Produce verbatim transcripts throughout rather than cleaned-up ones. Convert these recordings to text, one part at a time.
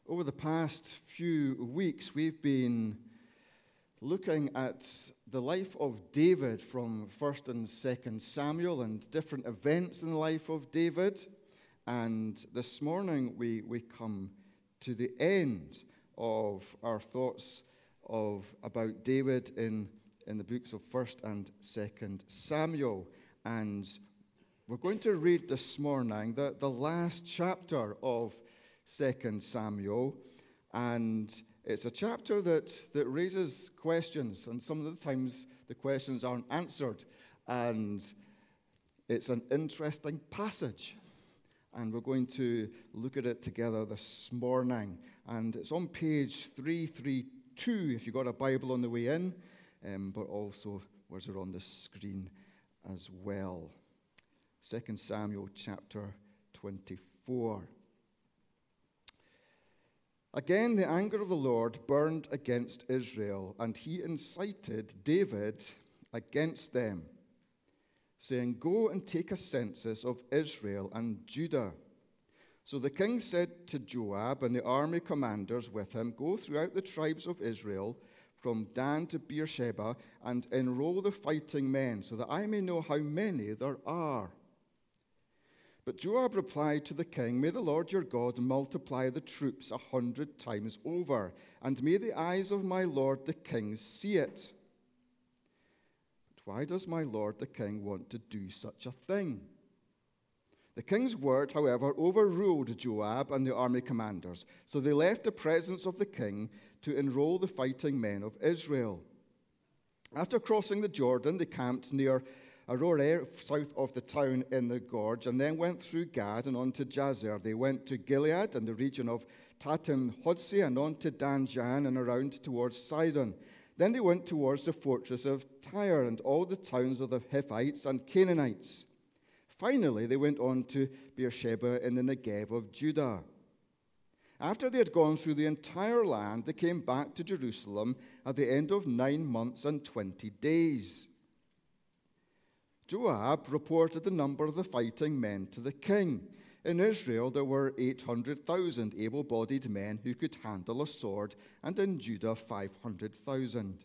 Over the past few weeks, we've been looking at the life of David from First and Second Samuel and different events in the life of David. And this morning we, we come to the end of our thoughts of about David in, in the books of First and Second Samuel. And we're going to read this morning the, the last chapter of Second Samuel, and it's a chapter that, that raises questions, and some of the times the questions aren't answered, and it's an interesting passage, and we're going to look at it together this morning. And it's on page three thirty-two if you've got a Bible on the way in, um, but also words are on the screen as well. Second Samuel chapter twenty-four. Again, the anger of the Lord burned against Israel, and he incited David against them, saying, "Go and take a census of Israel and Judah." So the king said to Joab and the army commanders with him, "Go throughout the tribes of Israel, from Dan to Beersheba, and enroll the fighting men, so that I may know how many there are." But Joab replied to the king, "May the Lord your God multiply the troops a hundred times over, and may the eyes of my lord the king see it. But why does my lord the king want to do such a thing?" The king's word, however, overruled Joab and the army commanders, so they left the presence of the king to enroll the fighting men of Israel. After crossing the Jordan, they camped near Aroer, south of the town in the gorge, and then went through Gad and on to Jazer. They went to Gilead and the region of Tatim Hodsi, and on to Dan-Jan and around towards Sidon. Then they went towards the fortress of Tyre and all the towns of the Hittites and Canaanites. Finally, they went on to Beersheba in the Negev of Judah. After they had gone through the entire land, they came back to Jerusalem at the end of nine months and twenty days. Joab reported the number of the fighting men to the king. In Israel there were eight hundred thousand able-bodied men who could handle a sword, and in Judah five hundred thousand.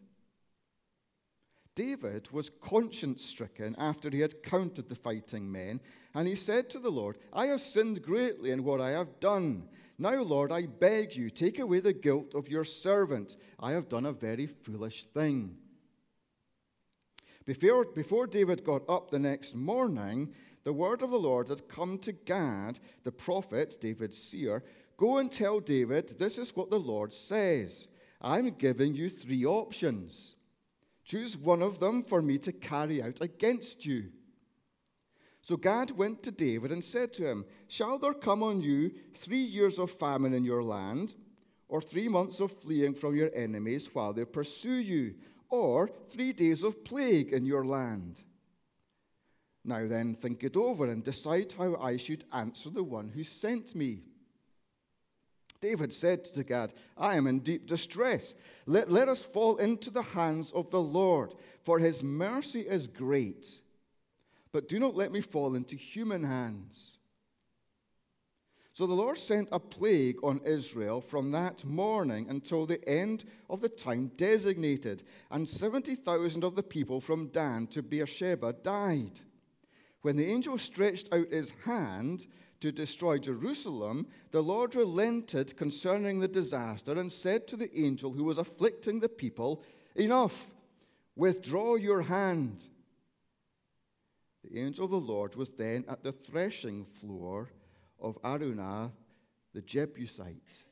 David was conscience-stricken after he had counted the fighting men, and he said to the Lord, "I have sinned greatly in what I have done. Now, Lord, I beg you, take away the guilt of your servant. I have done a very foolish thing." Before, before David got up the next morning, the word of the Lord had come to Gad, the prophet, David's seer. "Go and tell David, this is what the Lord says. I'm giving you three options. Choose one of them for me to carry out against you." So Gad went to David and said to him, "Shall there come on you three years of famine in your land, or three months of fleeing from your enemies while they pursue you, or three days of plague in your land? Now then, think it over and decide how I should answer the one who sent me." David said to Gad, "I am in deep distress. Let, let us fall into the hands of the Lord, for his mercy is great. But do not let me fall into human hands." So the Lord sent a plague on Israel from that morning until the end of the time designated, and seventy thousand of the people from Dan to Beersheba died. When the angel stretched out his hand to destroy Jerusalem, the Lord relented concerning the disaster and said to the angel who was afflicting the people, "Enough, withdraw your hand." The angel of the Lord was then at the threshing floor of Araunah the Jebusite.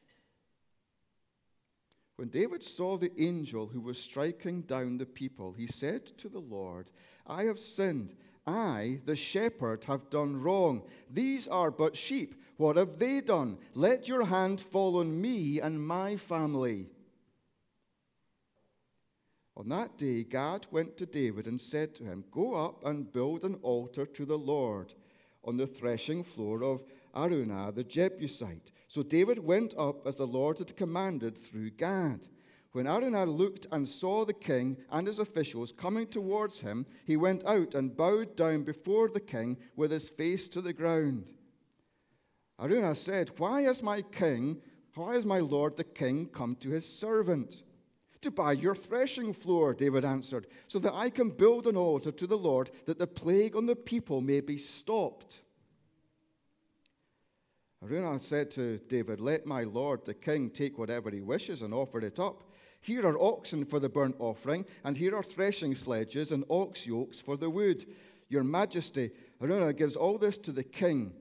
When David saw the angel who was striking down the people, he said to the Lord, "I have sinned. I, the shepherd, have done wrong. These are but sheep. What have they done? Let your hand fall on me and my family." On that day, Gad went to David and said to him, "Go up and build an altar to the Lord on the threshing floor of Araunah the Jebusite." So David went up as the Lord had commanded through Gad. When Araunah looked and saw the king and his officials coming towards him, he went out and bowed down before the king with his face to the ground. Araunah said, "Why is my king Why has my lord the king come to his servant? To buy your threshing floor, David answered, so that I can build an altar to the Lord, that the plague on the people may be stopped. Araunah said to David, let my lord the king take whatever he wishes and offer it up. Here are oxen for the burnt offering, and here are threshing sledges and ox yokes for the wood. Your majesty, Araunah gives all this to the king.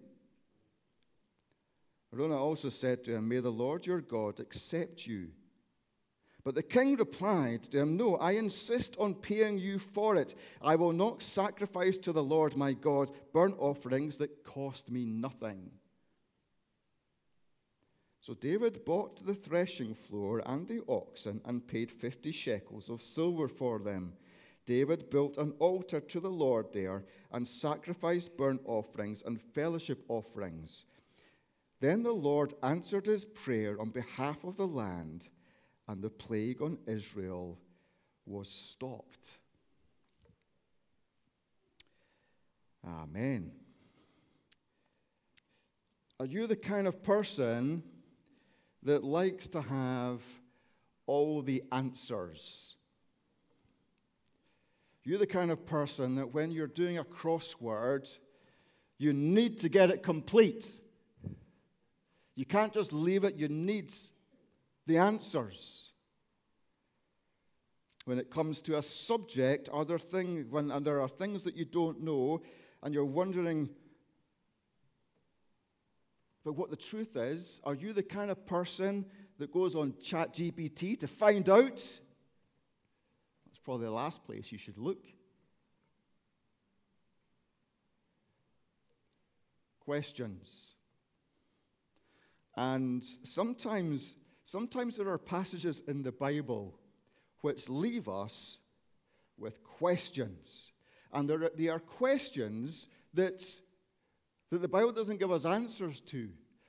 Araunah also said to him, may the Lord your God accept you. But the king replied to him, no, I insist on paying you for it. I will not sacrifice to the Lord my God burnt offerings that cost me nothing. So David bought the threshing floor and the oxen and paid fifty shekels of silver for them. David built an altar to the Lord there and sacrificed burnt offerings and fellowship offerings. Then the Lord answered his prayer on behalf of the land, and the plague on Israel was stopped. Amen. Are you the kind of person that likes to have all the answers? You're the kind of person that when you're doing a crossword, you need to get it complete. You can't just leave it. You need the answers. When it comes to a subject, are there things, when and there are things that you don't know, and you're wondering but what the truth is, are you the kind of person that goes on ChatGPT to find out? That's probably the last place you should look. Questions. And sometimes, sometimes there are passages in the Bible which leave us with questions. And there are, they are questions that that the Bible doesn't give us answers to.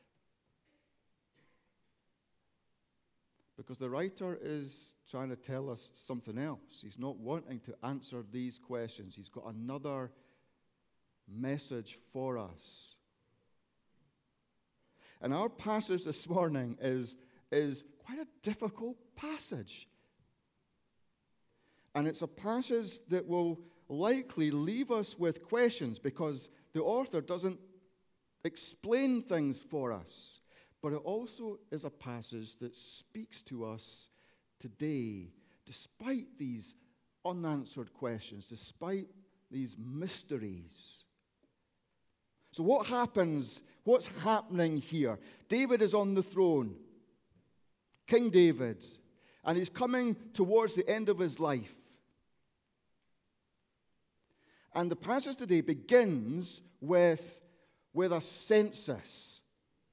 Because the writer is trying to tell us something else. He's not wanting to answer these questions. He's got another message for us. And our passage this morning is, is quite a difficult passage. And it's a passage that will likely leave us with questions because the author doesn't explain things for us. But it also is a passage that speaks to us today, despite these unanswered questions, despite these mysteries. So what happens? What's happening here? David is on the throne, King David, and he's coming towards the end of his life. And the passage today begins with with a census.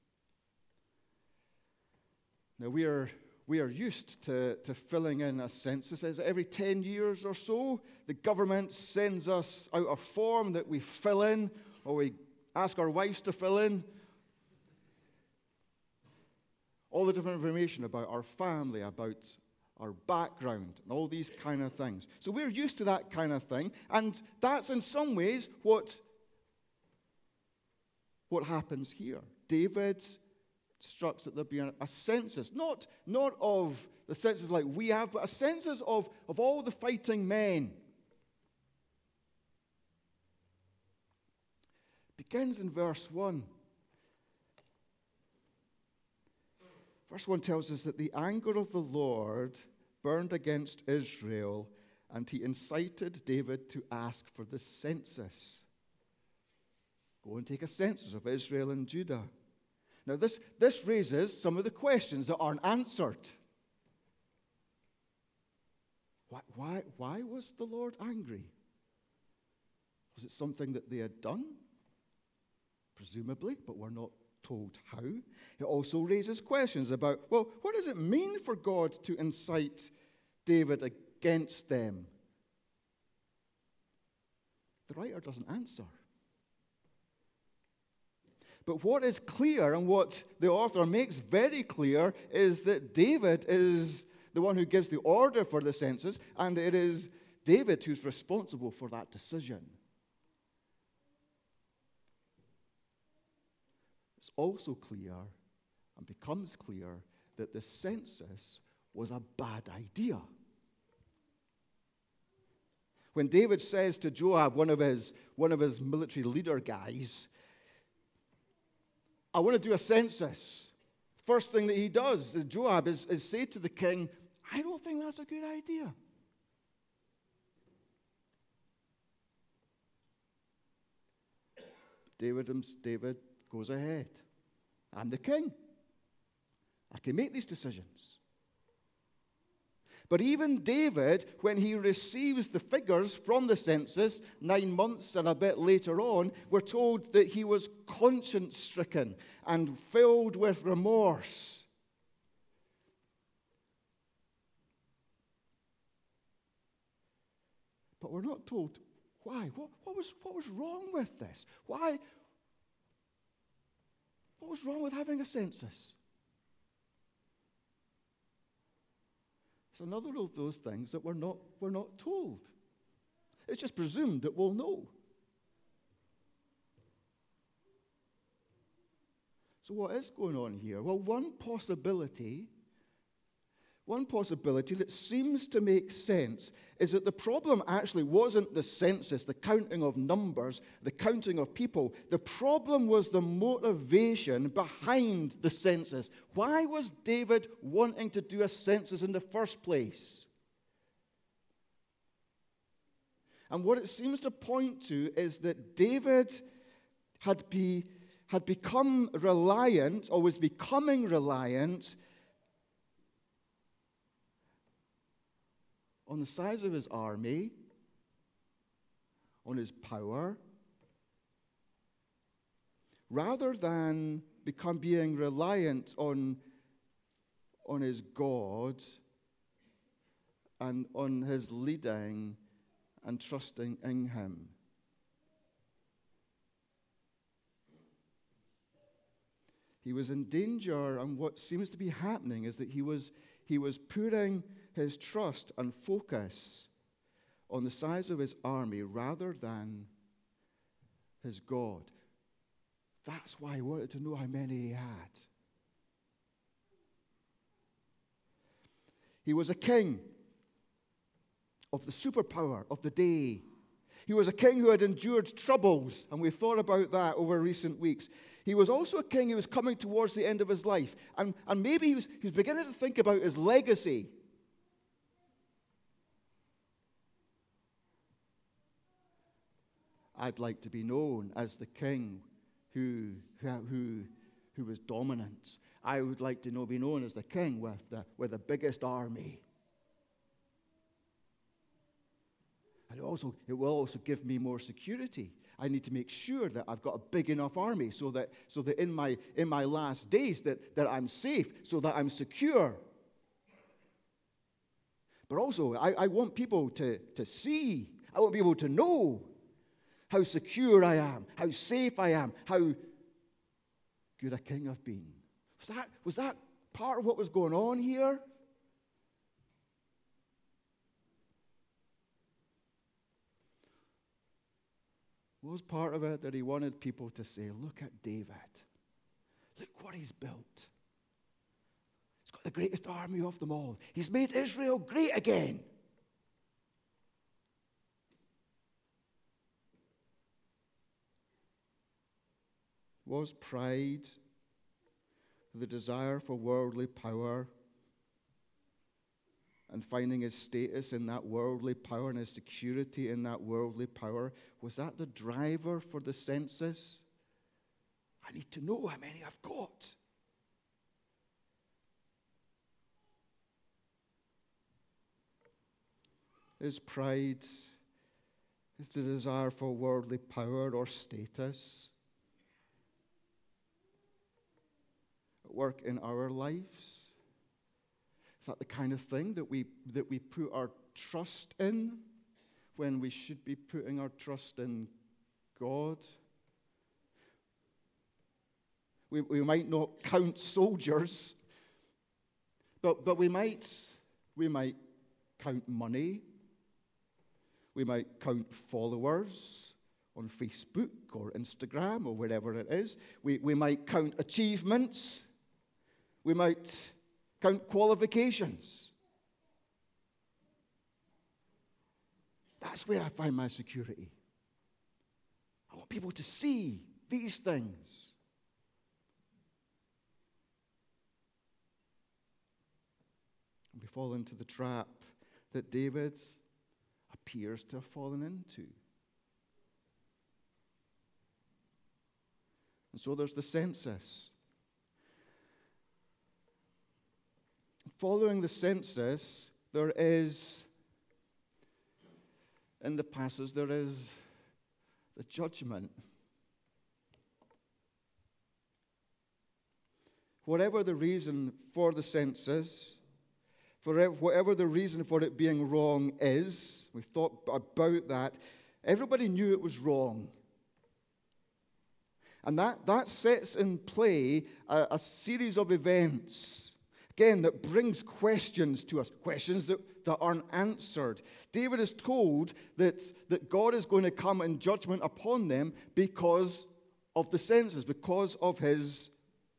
Now we are we are used to, to filling in a census. As every ten years or so, the government sends us out a form that we fill in, or we ask our wives to fill in. All the different information about our family, about our background, and all these kind of things. So we're used to that kind of thing, and that's in some ways what What happens here? David instructs that there be a, a census, not, not of the census like we have, but a census of, of all the fighting men. Begins in verse one. Verse one tells us that the anger of the Lord burned against Israel, and he incited David to ask for the census. Go and take a census of Israel and Judah. Now this, this raises some of the questions that aren't answered. Why, why, why was the Lord angry? Was it something that they had done? Presumably, but we're not told how. It also raises questions about, well, what does it mean for God to incite David against them? The writer doesn't answer. But what is clear, and what the author makes very clear, is that David is the one who gives the order for the census, and it is David who's responsible for that decision. It's also clear, and becomes clear that the census was a bad idea. When David says to Joab, one of his, one of his military leader guys, I want to do a census. First thing that he does, Joab, is, is say to the king, I don't think that's a good idea. David, David goes ahead. I'm the king. I can make these decisions. But even David, when he receives the figures from the census, nine months and a bit later on, we're told that he was conscience-stricken and filled with remorse. But we're not told why. What, what was, what was wrong with this? Why? What was wrong with having a census? It's another of those things that we're not, we're not told. It's just presumed that we'll know. So what is going on here? Well, one possibility, one possibility that seems to make sense is that the problem actually wasn't the census, the counting of numbers, the counting of people. The problem was the motivation behind the census. Why was David wanting to do a census in the first place? And what it seems to point to is that David had, be, had become reliant, or was becoming reliant, on the size of his army, on his power, rather than become being reliant on, on his God and on his leading and trusting in him. He was in danger, and what seems to be happening is that he was, he was putting his trust and focus on the size of his army rather than his God. That's why he wanted to know how many he had. He was a king of the superpower of the day. He was a king who had endured troubles, and we've thought about that over recent weeks. He was also a king who was coming towards the end of his life, and, and maybe he was, he was beginning to think about his legacy. I'd like to be known as the king who, who, who was dominant. I would like to know, be known as the king with the, with the biggest army. And also, it will also give me more security. I need to make sure that I've got a big enough army so that, so that in my, in my last days that, that I'm safe, so that I'm secure. But also, I, I want people to, to see, I want people to know how secure I am, how safe I am, how good a king I've been. Was that, was that part of what was going on here? Was part of it that he wanted people to say, look at David. Look what he's built. He's got the greatest army of them all. He's made Israel great again. Was pride, the desire for worldly power, and finding his status in that worldly power and his security in that worldly power, was that the driver for the census? I need to know how many I've got. Is pride, is the desire for worldly power or status at work in our lives? Is that the kind of thing that we that we put our trust in when we should be putting our trust in God? We, we might not count soldiers, but, but we might we might count money. We might count followers on Facebook or Instagram or wherever it is. We, we might count achievements. We might count qualifications. That's where I find my security. I want people to see these things. And we fall into the trap that David appears to have fallen into. And so there's the census. Following the census, there is, in the passage, there is the judgment. Whatever the reason for the census, for whatever the reason for it being wrong is, we thought about that, everybody knew it was wrong. And that, that sets in play a, a series of events, again, that brings questions to us, questions that, that aren't answered. David is told that, that God is going to come in judgment upon them because of the census, because of his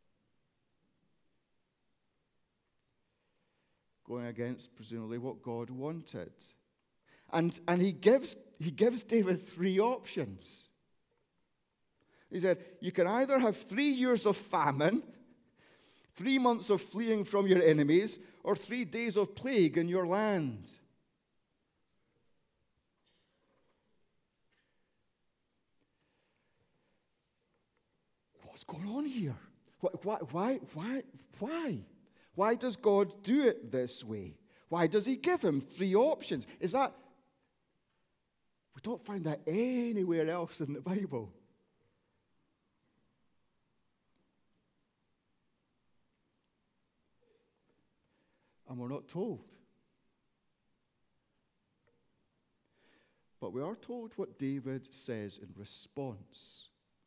going against, presumably, what God wanted. And, and he gives, he gives David three options. He said, you can either have three years of famine, three months of fleeing from your enemies, or three days of plague in your land. What's going on here? Why, why, why, why? Why does God do it this way? Why does he give him three options? Is that... We don't find that anywhere else in the Bible. And we're not told. But we are told what David says in response.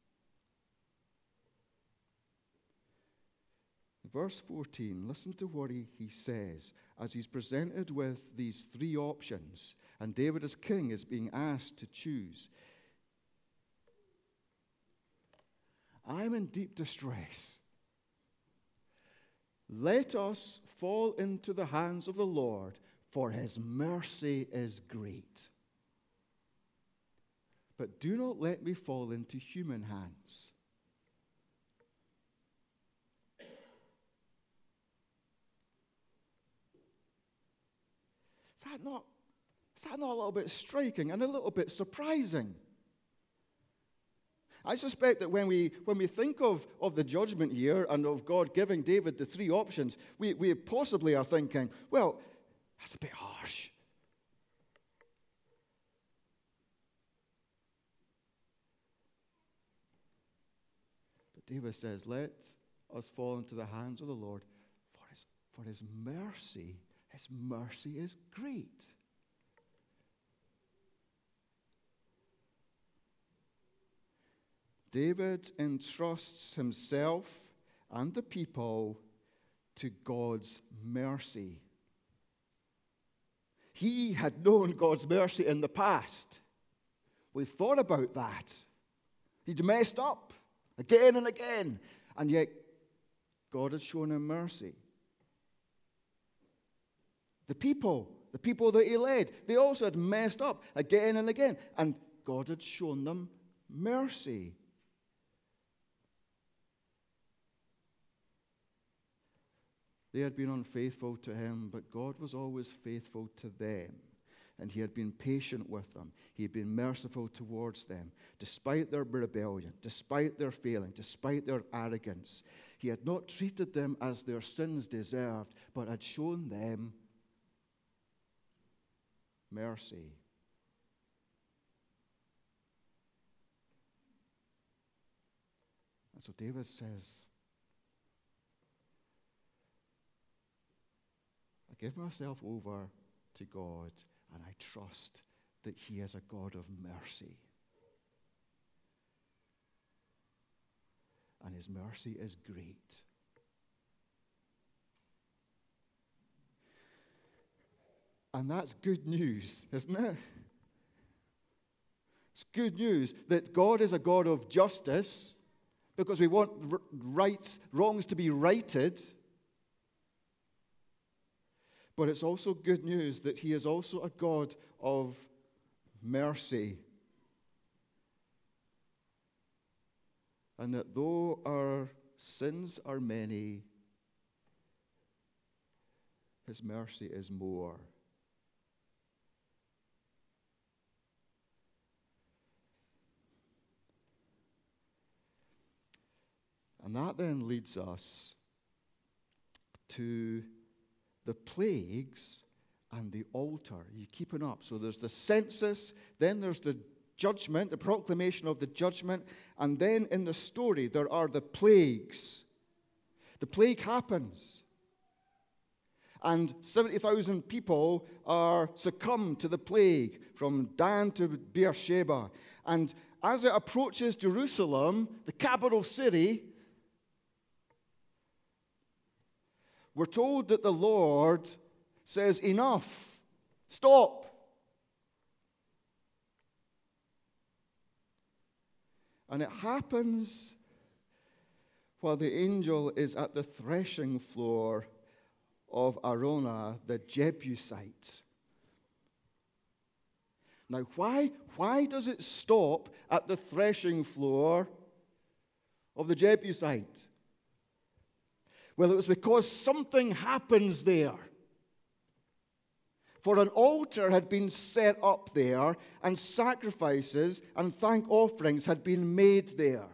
Verse fourteen, listen to what he, he says as he's presented with these three options, and David as king is being asked to choose. I'm in deep distress. Let us fall into the hands of the Lord, for his mercy is great. But do not let me fall into human hands. Is that not, is that not a little bit striking and a little bit surprising? I suspect that when we when we think of, of the judgment here and of God giving David the three options, we, we possibly are thinking, well, that's a bit harsh. But David says, let us fall into the hands of the Lord, for his, for his mercy, his mercy is great. David entrusts himself and the people to God's mercy. He had known God's mercy in the past. We've thought about that. He'd messed up again and again, and yet God had shown him mercy. The people, the people that he led, they also had messed up again and again, and God had shown them mercy. They had been unfaithful to him, but God was always faithful to them. And he had been patient with them. He had been merciful towards them. Despite their rebellion, despite their failing, despite their arrogance, he had not treated them as their sins deserved, but had shown them mercy. And so David says, I give myself over to God, and I trust that he is a God of mercy. And his mercy is great. And that's good news, isn't it? It's good news that God is a God of justice, because we want r- rights, wrongs to be righted. But it's also good news that he is also a God of mercy. And that though our sins are many, his mercy is more. And that then leads us to the plagues and the altar. Are you keeping up? So there's the census, then there's the judgment, the proclamation of the judgment, and then in the story there are the plagues. The plague happens. And seventy thousand people are succumbed to the plague from Dan to Beersheba. And as it approaches Jerusalem, the capital city, we're told that the Lord says, enough, stop. And it happens while the angel is at the threshing floor of Araunah, the Jebusite. Now, why, why does it stop at the threshing floor of the Jebusite? Well, it was because something happens there. For an altar had been set up there, and sacrifices and thank offerings had been made there.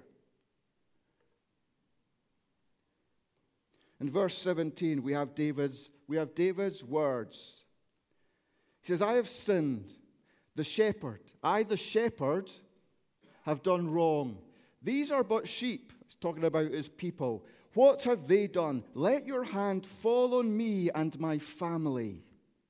In verse seventeen, we have David's, we have David's words. He says, I have sinned, the shepherd, I the shepherd, have done wrong. These are but sheep. He's talking about his people. What have they done? Let your hand fall on me and my family.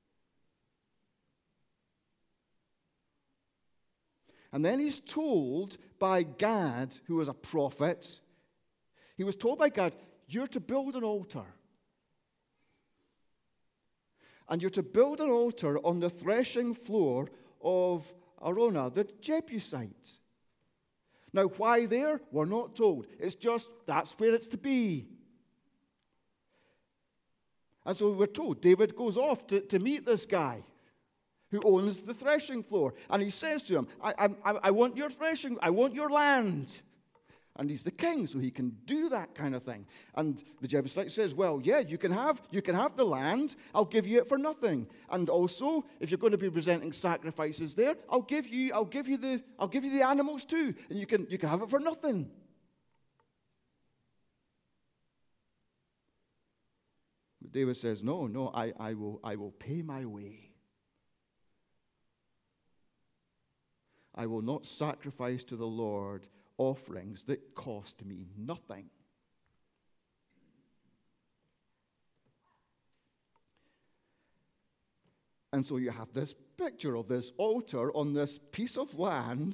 And then he's told by Gad, who was a prophet, he was told by Gad, you're to build an altar. And you're to build an altar on the threshing floor of Araunah, the Jebusite. Now, why there? We're not told. It's just that's where it's to be. And so we're told David goes off to, to meet this guy who owns the threshing floor. And he says to him, I, I, I want your threshing, I want your land. And he's the king, so he can do that kind of thing. And the Jebusite says, well, yeah, you can have you can have the land. I'll give you it for nothing. And also, if you're going to be presenting sacrifices there, I'll give you I'll give you the I'll give you the animals too, and you can you can have it for nothing. But David says, no, no, I, I will I will pay my way. I will not sacrifice to the Lord offerings that cost me nothing. And so you have this picture of this altar on this piece of land,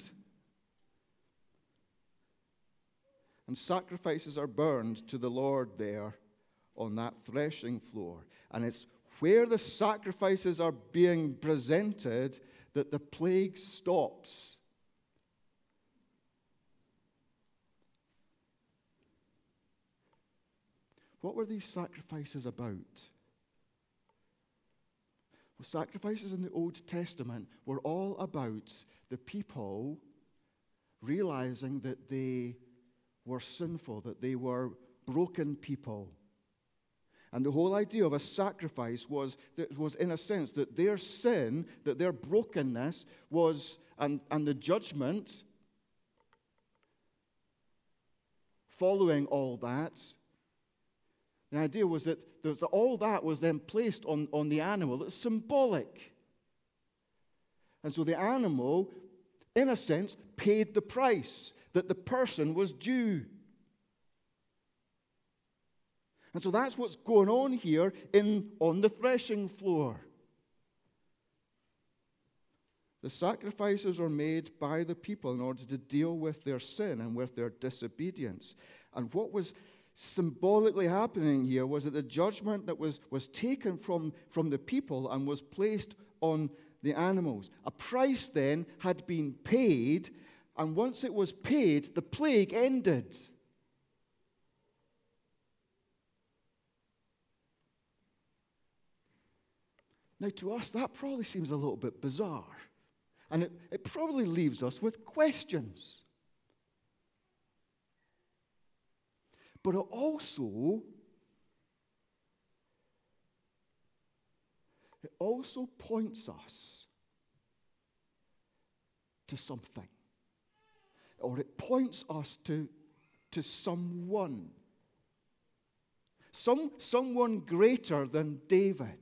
and sacrifices are burned to the Lord there on that threshing floor. And it's where the sacrifices are being presented that the plague stops. What were these sacrifices about? Well, sacrifices in the Old Testament were all about the people realizing that they were sinful, that they were broken people. And the whole idea of a sacrifice was, that was in a sense, that their sin, that their brokenness was, and, and the judgment following all that, the idea was that, that all that was then placed on, on the animal. It's symbolic. And so the animal, in a sense, paid the price that the person was due. And so that's what's going on here in, on the threshing floor. The sacrifices are made by the people in order to deal with their sin and with their disobedience. And what was symbolically happening here was that the judgment that was, was taken from, from the people and was placed on the animals. A price then had been paid, and once it was paid, the plague ended. Now, to us, that probably seems a little bit bizarre. And it, it probably leaves us with questions. But it also, it also points us to something. Or it points us to, to someone. Some, someone greater than David.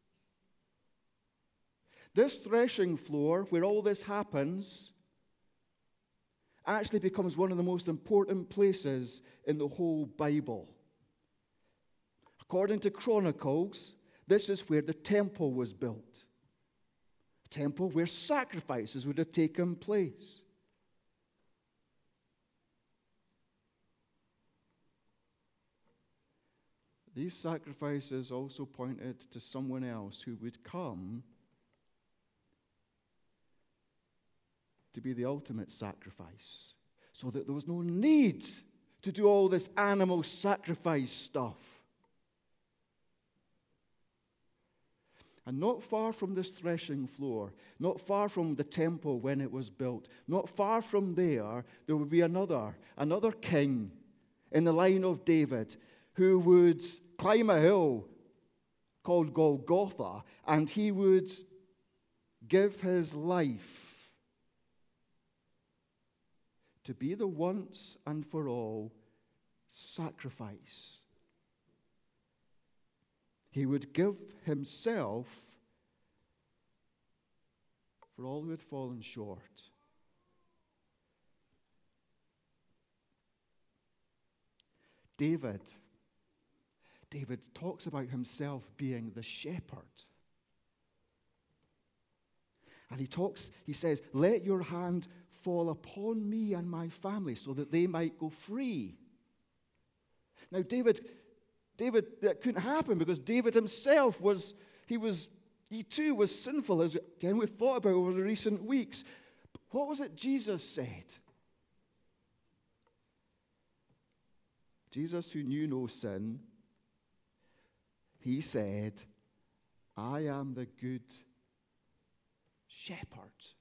This threshing floor, where all this happens, actually becomes one of the most important places in the whole Bible. According to Chronicles, this is where the temple was built. A temple where sacrifices would have taken place. These sacrifices also pointed to someone else who would come to be the ultimate sacrifice, so that there was no need to do all this animal sacrifice stuff. And not far from this threshing floor, not far from the temple when it was built, not far from there, there would be another, another king in the line of David who would climb a hill called Golgotha, and he would give his life to be the once and for all sacrifice. He would give himself for all who had fallen short. David, David talks about himself being the shepherd. And he talks, he says, let your hand fall upon me and my family so that they might go free. Now, David, David, that couldn't happen because David himself was, he was, he too was sinful, as again we've thought about over the recent weeks. But what was it Jesus said? Jesus, who knew no sin, he said, I am the good shepherd.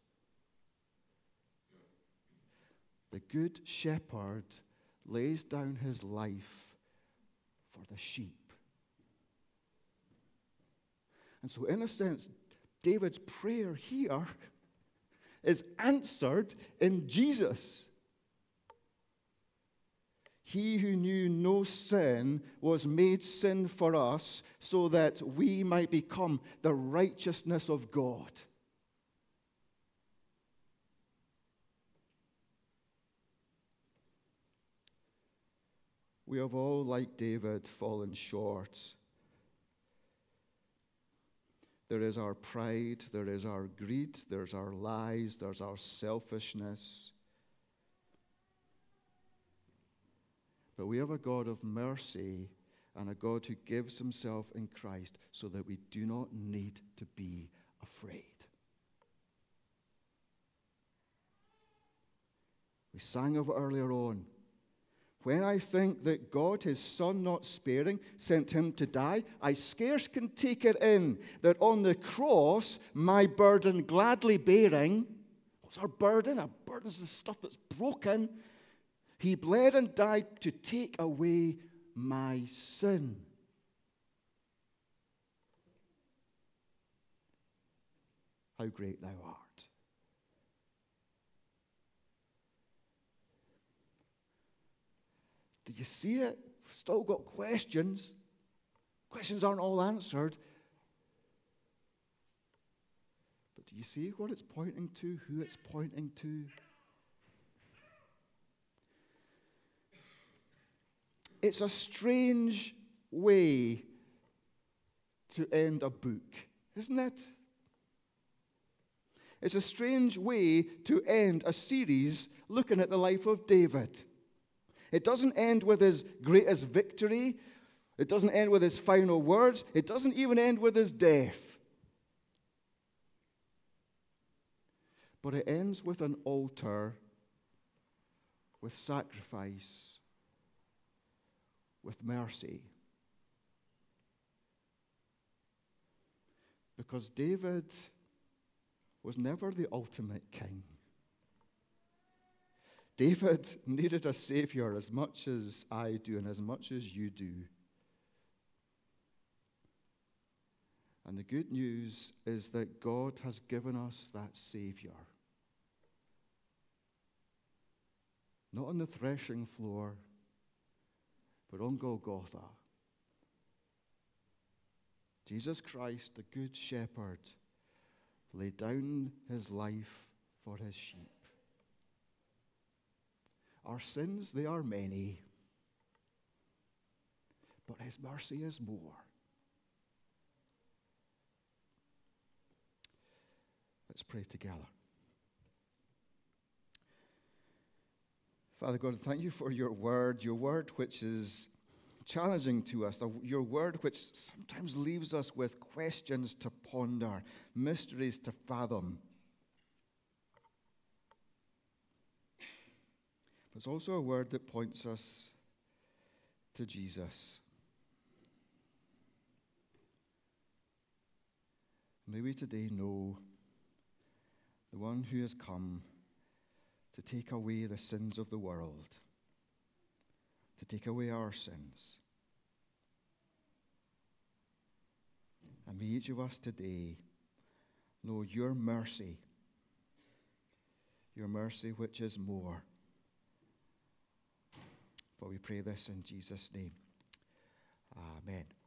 The good shepherd lays down his life for the sheep. And so, in a sense, David's prayer here is answered in Jesus. He who knew no sin was made sin for us so that we might become the righteousness of God. We have all, like David, fallen short. There is our pride, there is our greed, there's our lies, there's our selfishness. But we have a God of mercy and a God who gives himself in Christ so that we do not need to be afraid. We sang of it earlier on. When I think that God, his Son not sparing, sent him to die, I scarce can take it in that on the cross, my burden gladly bearing, what's our burden? Our burden is the stuff that's broken. He bled and died to take away my sin. How great thou art. Do you see it? Still got questions. Questions aren't all answered. But do you see what it's pointing to? Who it's pointing to? It's a strange way to end a book, isn't it? It's a strange way to end a series looking at the life of David. It doesn't end with his greatest victory. It doesn't end with his final words. It doesn't even end with his death. But it ends with an altar, with sacrifice, with mercy. because David was never the ultimate king. David needed a savior as much as I do and as much as you do. And the good news is that God has given us that savior. Not on the threshing floor, but on Golgotha. Jesus Christ, the good shepherd, laid down his life for his sheep. Our sins, they are many, but his mercy is more. Let's pray together. Father God, thank you for your word, your word which is challenging to us, your word which sometimes leaves us with questions to ponder, mysteries to fathom. But it's also a word that points us to Jesus. May we today know the one who has come to take away the sins of the world, to take away our sins. And may each of us today know your mercy, your mercy which is more. For we pray this in Jesus' name. Amen.